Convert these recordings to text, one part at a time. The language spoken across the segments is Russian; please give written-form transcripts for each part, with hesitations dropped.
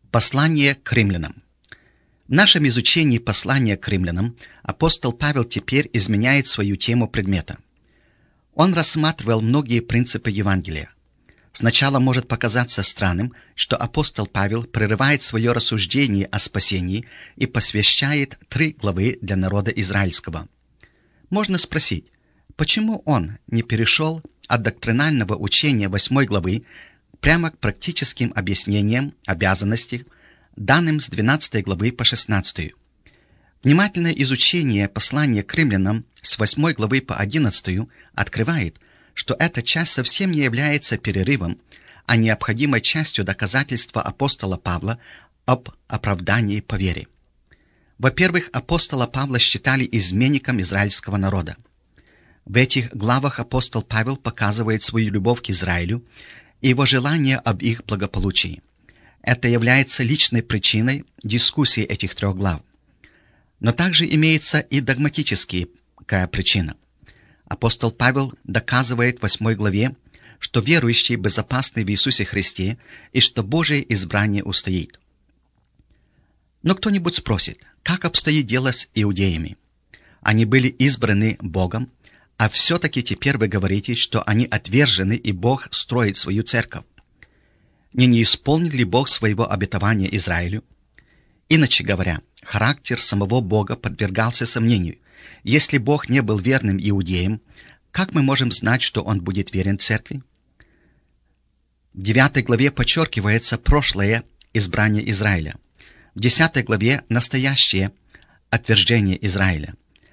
Послание к римлянам. В нашем изучении послания к римлянам апостол Павел теперь изменяет свою тему предмета. Он рассматривал многие принципы Евангелия. Сначала может показаться странным, что апостол Павел прерывает свое рассуждение о спасении и посвящает 3 главы для народа израильского. Можно спросить, почему он не перешел от доктринального учения 8 главы прямо к практическим объяснениям обязанностей, данным с 12 главы по 16. Внимательное изучение послания к римлянам с 8 главы по 11 открывает, что эта часть совсем не является перерывом, а необходимой частью доказательства апостола Павла об оправдании по вере. Во-первых, апостола Павла считали изменником израильского народа. В этих главах апостол Павел показывает свою любовь к Израилю и его желание об их благополучии. Это является личной причиной дискуссии этих 3 глав. Но также имеется и догматическая причина. Апостол Павел доказывает в 8 главе, что верующие безопасны в Иисусе Христе и что Божие избрание устоит. Но кто-нибудь спросит, как обстоит дело с иудеями? Они были избраны Богом, а все-таки теперь вы говорите, что они отвержены, и Бог строит свою церковь. Не исполнил ли Бог своего обетования Израилю? Иначе говоря, характер самого Бога подвергался сомнению. Если Бог не был верным иудеям, как мы можем знать, что Он будет верен церкви? В 9 главе подчеркивается прошлое избрание Израиля. В 10 главе настоящее отвержение Израиля.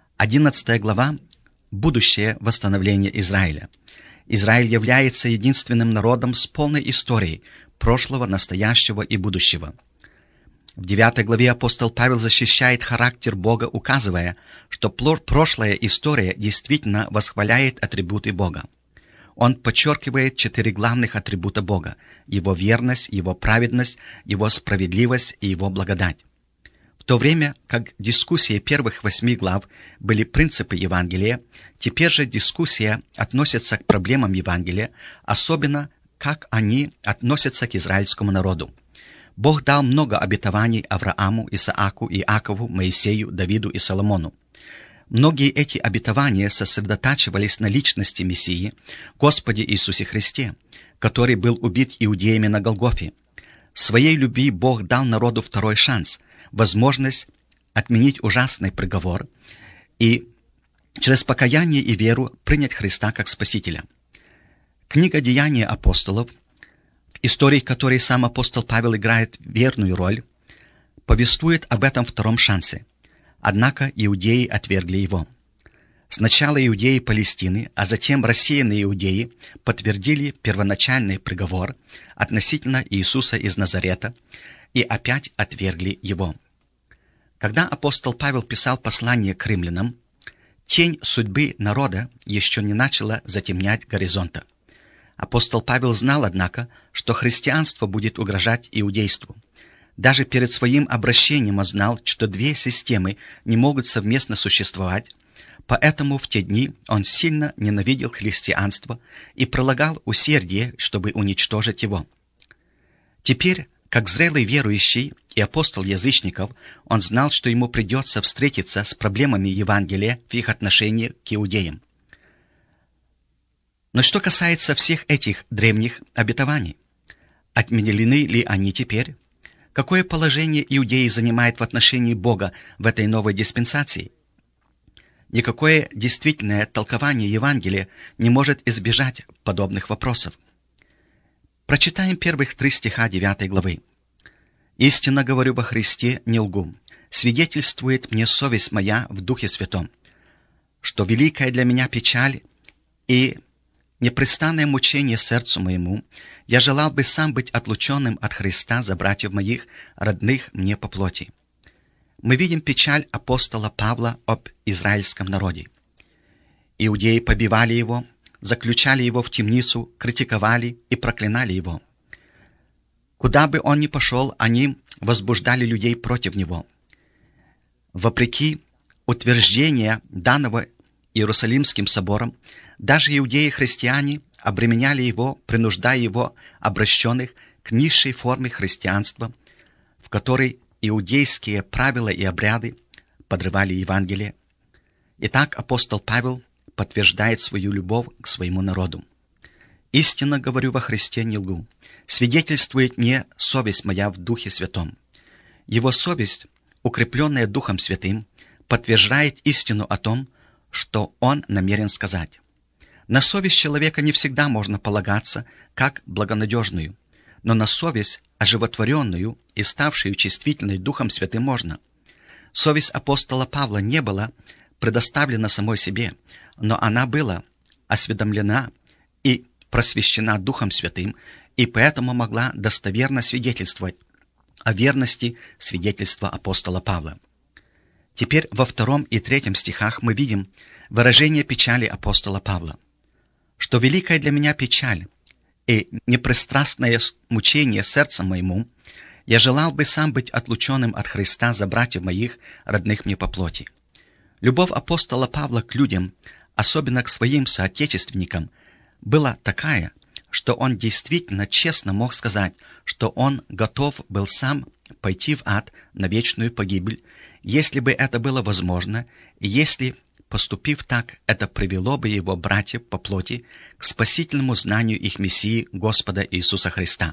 11 глава – будущее восстановление Израиля. Израиль является единственным народом с полной историей прошлого, настоящего и будущего. В 9 главе апостол Павел защищает характер Бога, указывая, что прошлая история действительно восхваляет атрибуты Бога. Он подчеркивает 4 главных атрибута Бога – Его верность, Его праведность, Его справедливость и Его благодать. В то время как дискуссии первых 8 глав были принципы Евангелия, теперь же дискуссия относится к проблемам Евангелия, особенно как они относятся к израильскому народу. Бог дал много обетований Аврааму, Исааку, Иакову, Моисею, Давиду и Соломону. Многие эти обетования сосредотачивались на личности Мессии, Господе Иисусе Христе, который был убит иудеями на Голгофе. В своей любви Бог дал народу второй шанс, возможность отменить ужасный приговор и через покаяние и веру принять Христа как Спасителя. Книга «Деяния апостолов», в истории которой сам апостол Павел играет верную роль, повествует об этом втором шансе. Однако иудеи отвергли его. Сначала иудеи Палестины, а затем рассеянные иудеи подтвердили первоначальный приговор относительно Иисуса из Назарета и опять отвергли его. Когда апостол Павел писал послание к римлянам, тень судьбы народа еще не начала затемнять горизонта. Апостол Павел знал, однако, что христианство будет угрожать иудейству. Даже перед своим обращением он знал, что 2 системы не могут совместно существовать, поэтому в те дни он сильно ненавидел христианство и прилагал усердие, чтобы уничтожить его. Теперь, как зрелый верующий и апостол язычников, он знал, что ему придется встретиться с проблемами Евангелия в их отношении к иудеям. Но что касается всех этих древних обетований, отменены ли они теперь? Какое положение иудеи занимают в отношении Бога в этой новой диспенсации? Никакое действительное толкование Евангелия не может избежать подобных вопросов. Прочитаем первых 3 стиха 9 главы. «Истинно говорю во Христе, не лгу. Свидетельствует мне совесть моя в Духе Святом, что великая для меня печаль и непрестанное мучение сердцу моему, я желал бы сам быть отлученным от Христа за братьев моих, родных мне по плоти». Мы видим печаль апостола Павла об израильском народе. Иудеи побивали его, заключали его в темницу, критиковали и проклинали его. Куда бы он ни пошел, они возбуждали людей против него. Вопреки утверждения данного Иерусалимским собором, даже иудеи-христиане обременяли его, принуждая его, обращенных к низшей форме христианства, в которой иудейские правила и обряды подрывали Евангелие. Итак, апостол Павел подтверждает свою любовь к своему народу. «Истинно говорю во Христе, не лгу. Свидетельствует мне совесть моя в Духе Святом». Его совесть, укрепленная Духом Святым, подтверждает истину о том, что он намерен сказать. На совесть человека не всегда можно полагаться как благонадежную, но на совесть, оживотворенную и ставшую чувствительной Духом Святым, можно. Совесть апостола Павла не была предоставлена самой себе, но она была осведомлена и просвещена Духом Святым, и поэтому могла достоверно свидетельствовать о верности свидетельства апостола Павла. Теперь во 2 и 3 стихах мы видим выражение печали апостола Павла. «Что великая для меня печаль и непристрастное мучение сердцем моему, я желал бы сам быть отлученным от Христа за братьев моих, родных мне по плоти». Любовь апостола Павла к людям, особенно к своим соотечественникам, была такая, что он действительно честно мог сказать, что он готов был сам пойти в ад на вечную погибель, если бы это было возможно, и если, поступив так, это привело бы его братьев по плоти к спасительному знанию их Мессии Господа Иисуса Христа.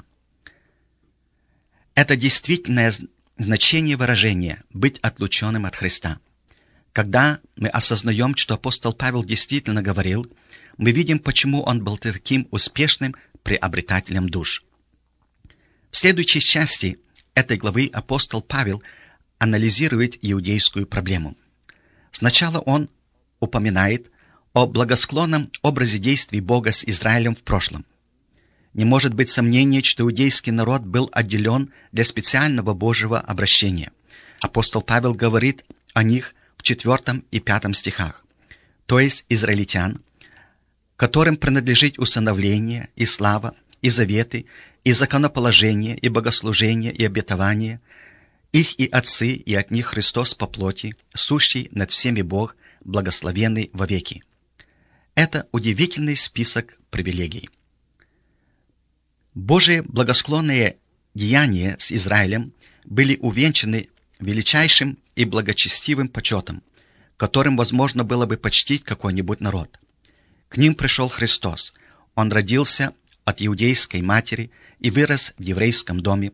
Это действительное значение выражения «быть отлученным от Христа». Когда мы осознаем, что апостол Павел действительно говорил, мы видим, почему он был таким успешным приобретателем душ. В следующей части этой главы апостол Павел анализирует иудейскую проблему. Сначала он упоминает о благосклонном образе действий Бога с Израилем в прошлом. Не может быть сомнения, что иудейский народ был отделен для специального Божьего обращения. Апостол Павел говорит о них в 4 и 5 стихах, то есть израильтян, которым принадлежит усыновление и слава, и заветы, и законоположение, и богослужение, и обетование, их и отцы, и от них Христос по плоти, сущий над всеми Бог, благословенный вовеки. Это удивительный список привилегий. Божие благосклонные деяния с Израилем были увенчаны величайшим и благочестивым почетом, которым возможно было бы почтить какой-нибудь народ. К ним пришел Христос. Он родился от иудейской матери и вырос в еврейском доме.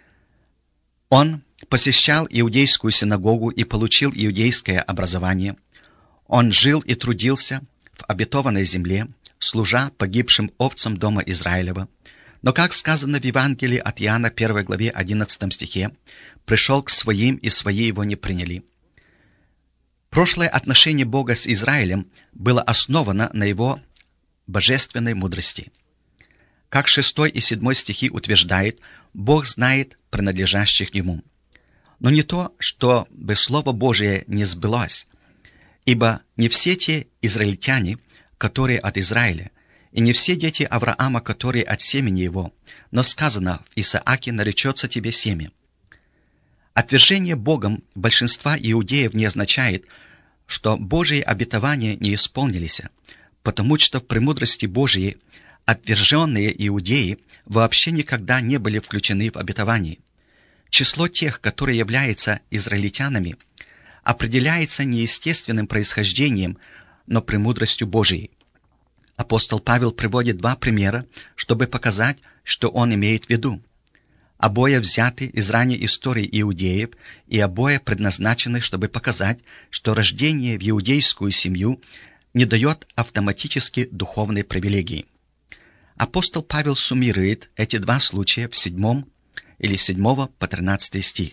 Он посещал иудейскую синагогу и получил иудейское образование. Он жил и трудился в обетованной земле, служа погибшим овцам дома Израилева. Но, как сказано в Евангелии от Иоанна, 1 главе 11 стихе, «пришел к своим, и свои его не приняли». Прошлое отношение Бога с Израилем было основано на его божественной мудрости. Как 6 и 7 стихи утверждает, Бог знает принадлежащих Ему. Но не то, чтобы Слово Божие не сбылось, ибо не все те израильтяне, которые от Израиля, и не все дети Авраама, которые от семени его, но сказано: «В Исааке наречется тебе семя». Отвержение Богом большинства иудеев не означает, что Божьи обетования не исполнились, потому что в премудрости Божьей отверженные иудеи вообще никогда не были включены в обетование. Число тех, которые являются израильтянами, определяется не естественным происхождением, но премудростью Божией. Апостол Павел приводит 2 примера, чтобы показать, что он имеет в виду. Обои взяты из ранней истории иудеев, и обои предназначены, чтобы показать, что рождение в иудейскую семью не дает автоматически духовной привилегии. Апостол Павел суммирует эти 2 случая в 7 или 7 по 13 стих.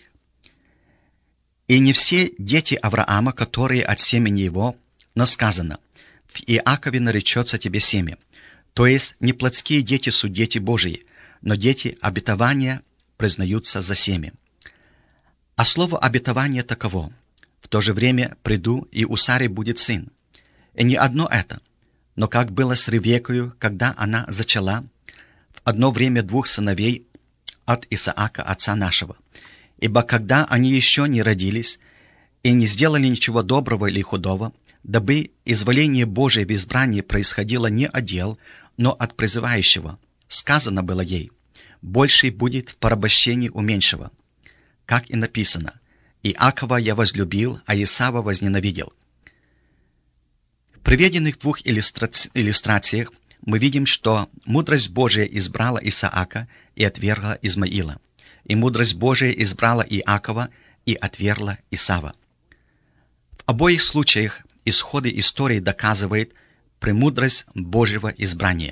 «И не все дети Авраама, которые от семени его, но сказано: в Иакове наречется тебе семя». То есть не плотские дети суть дети Божии, но дети обетования признаются за семя. А слово обетование таково: в то же время приду, и у Сары будет сын. И не одно это, но как было с Ревекою, когда она зачала в одно время 2 сыновей от Исаака, отца нашего. Ибо когда они еще не родились и не сделали ничего доброго или худого, дабы изволение Божие в избрании происходило не от дел, но от призывающего, сказано было ей: больший будет в порабощении у меньшего. как и написано: «Иакова я возлюбил, а Исава возненавидел». В приведенных двух иллюстрациях мы видим, что мудрость Божия избрала Исаака и отвергла Измаила, и мудрость Божия избрала Иакова и отвергла Исава. В обоих случаях исходы истории доказывают премудрость Божьего избрания.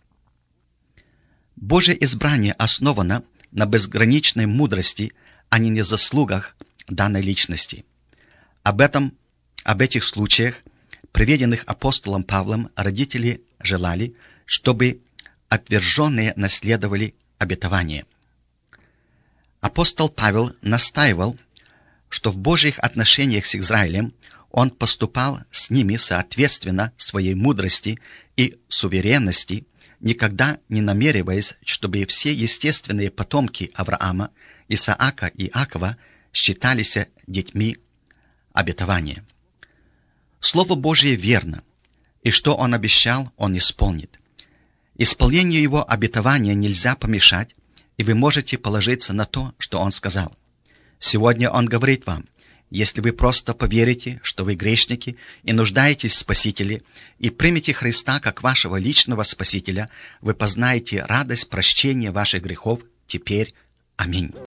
Божье избрание основано на безграничной мудрости, а не на заслугах данной личности. Об этих случаях, приведенных апостолом Павлом, родители желали, чтобы отверженные наследовали обетование. Апостол Павел настаивал, что в Божьих отношениях с Израилем он поступал с ними соответственно своей мудрости и суверенности, никогда не намереваясь, чтобы все естественные потомки Авраама, Исаака и Иакова считались детьми обетования. Слово Божие верно, и что Он обещал, Он исполнит. Исполнению Его обетования нельзя помешать, и вы можете положиться на то, что Он сказал. Сегодня Он говорит вам: если вы просто поверите, что вы грешники и нуждаетесь в Спасителе, и примете Христа как вашего личного Спасителя, вы познаете радость прощения ваших грехов теперь. Аминь.